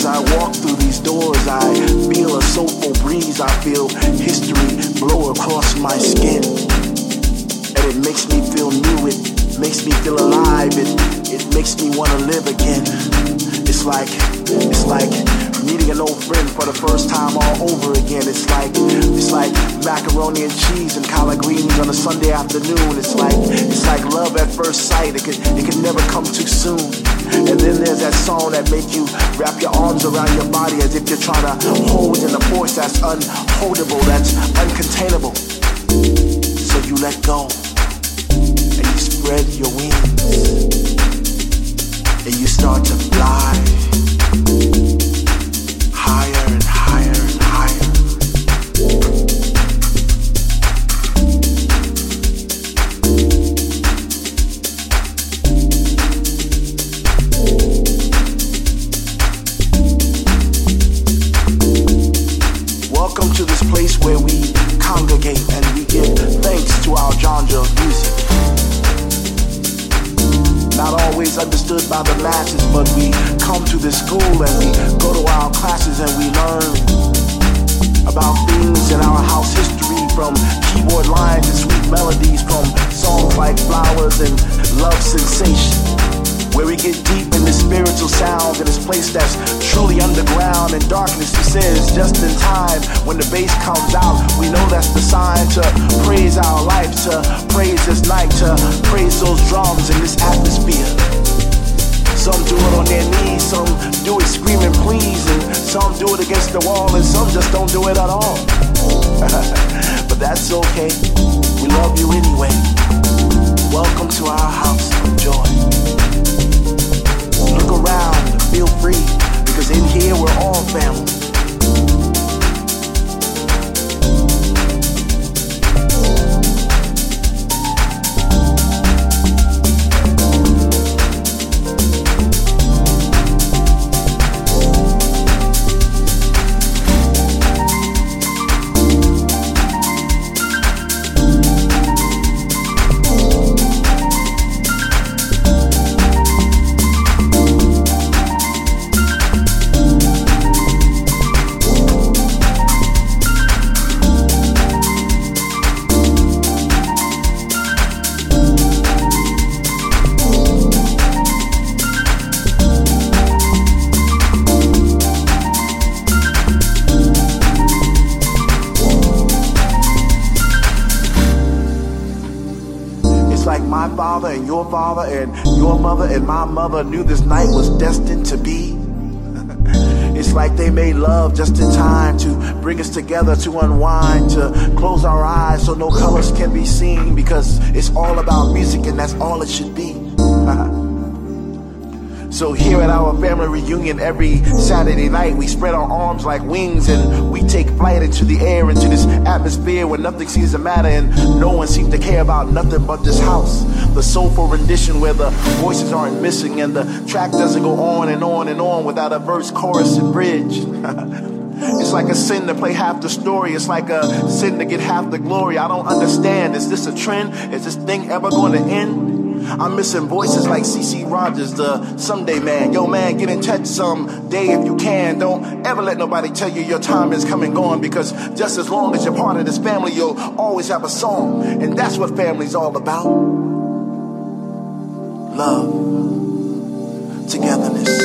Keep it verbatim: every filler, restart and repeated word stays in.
I walk through these doors, I feel a soulful breeze. I feel history blow across my skin. And it makes me feel new, it makes me feel alive, it, it makes me want to live again. It's like, it's like meeting an old friend for the first time all over again. It's like, it's like macaroni and cheese and collard greens on a Sunday afternoon. It's like, it's like love at first sight. It could, it could never come too soon. And then there's that song that make you wrap your arms around your body as if you're trying to hold in a force that's unholdable, that's uncontainable. So you let go and you spread your wings and you start to fly higher and higher and higher. Welcome to this place where we congregate and we give thanks to our genre of music. Not always understood by the masses, but we come to this school and we go to our classes and we learn about things in our house history, from keyboard lines and sweet melodies, from songs like Flowers and Love Sensation, where we get deep in the spiritual sounds in this place that's truly underground and darkness descends just in time. When the bass comes out, we know that's the sign to praise our life, to praise this night, to praise those drums in this atmosphere. Some do it on their knees, some do it screaming please, and some do it against the wall, and some just don't do it at all. But that's okay, we love you anyway. Welcome to our house of joy. Look around and feel free, because in here we're all family. And your father and your mother and my mother knew this night was destined to be. It's like they made love just in time to bring us together, to unwind, to close our eyes so no colors can be seen, because it's all about music and that's all it should be. So here at our family reunion every Saturday night, we spread our arms like wings and we take flight into the air, into this atmosphere where nothing seems to matter and no one seems to care about nothing but this house. The soulful rendition where the voices aren't missing and the track doesn't go on and on and on without a verse, chorus, and bridge. It's like a sin to play half the story. It's like a sin to get half the glory. I don't understand. Is this a trend? Is this thing ever going to end? I'm missing voices like C C Rogers, the Someday Man. Yo, man, get in touch someday if you can. Don't ever let nobody tell you your time is come and gone, because just as long as you're part of this family, you'll always have a song. And that's what family's all about. Love, togetherness.